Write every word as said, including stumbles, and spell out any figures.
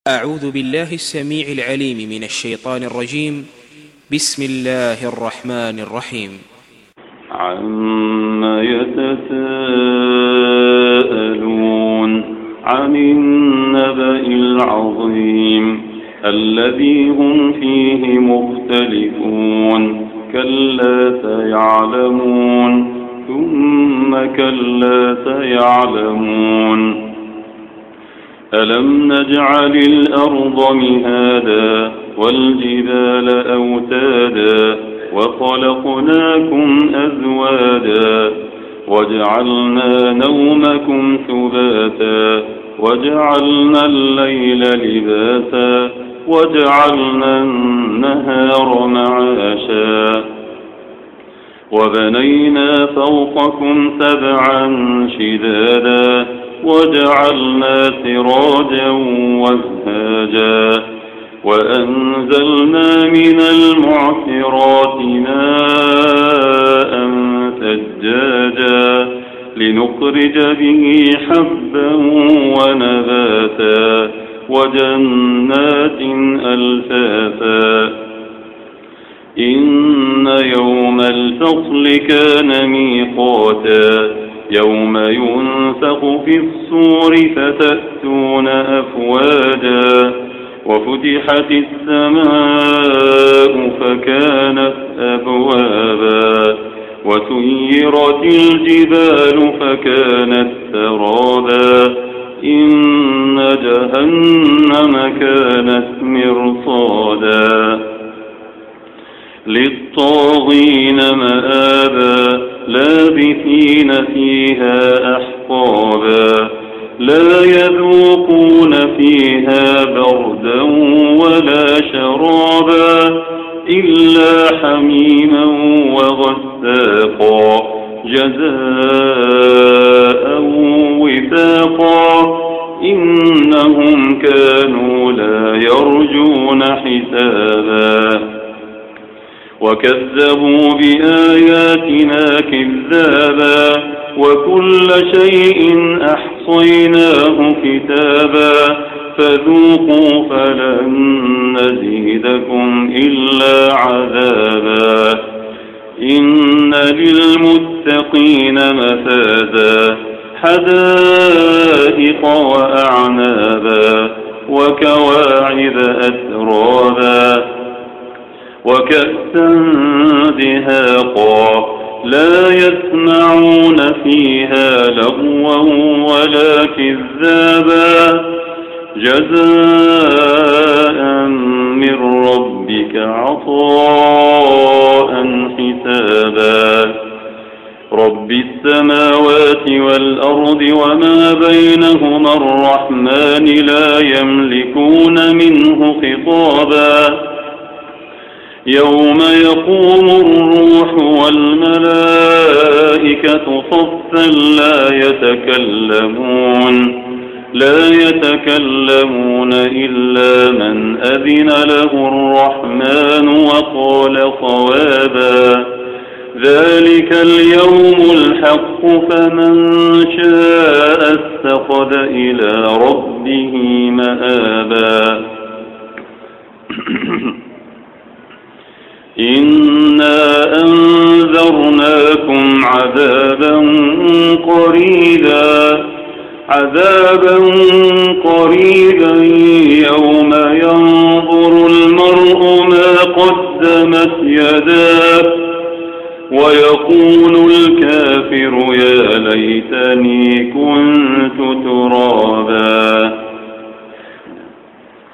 أعوذ بالله السميع العليم من الشيطان الرجيم. بسم الله الرحمن الرحيم. عما يتساءلون عن النبأ العظيم الذي هم فيه مختلفون كلا سيعلمون ثم كلا سيعلمون ألم نجعل الأرض مهادا والجبال أوتادا وخلقناكم أزواجا وجعلنا نومكم سباتا وجعلنا الليل لباسا وجعلنا النهار معاشا وبنينا فوقكم سبعا شدادا وجعلنا سراجا وزهاجا وأنزلنا من المعصرات ماء ثجاجا لنخرج به حبا ونباتا وجنات ألفافا إن يوم الفصل كان ميقاتا يوم ينفخ في الصور فتأتون أفواجا وفتحت السماء فكانت أبوابا وسيرت الجبال فكانت سرابا إن جهنم كانت مرصادا للطاغين مآبا لابثين فيها أحقابا لا يذوقون فيها بردا ولا شرابا إلا حميما وغساقا جزاء وفاقا إنهم كانوا لا يرجون حسابا وكذبوا بآياتنا كذابا وكل شيء أحصيناه كتابا فذوقوا فلن نزيدكم إلا عذابا إن للمتقين مفازا حدائق وأعنابا وكواعب أترابا وكأسا دهاقا لا يسمعون فيها لغوا ولا كذابا جزاء من ربك عطاء حسابا رب السماوات والأرض وما بينهما الرحمن لا يملكون منه خطابا يوم يقوم الروح والملائكة صفا لا يتكلمون لا يتكلمون إلا من أذن له الرحمن وقال صوابا ذلك اليوم الحق فمن شاء اتخذ إلى ربه مآبا إنا أنذرناكم عذابا قريبا عذابا قريبا يوم ينظر المرء ما قدمت يداه ويقول الكافر يا ليتني كنت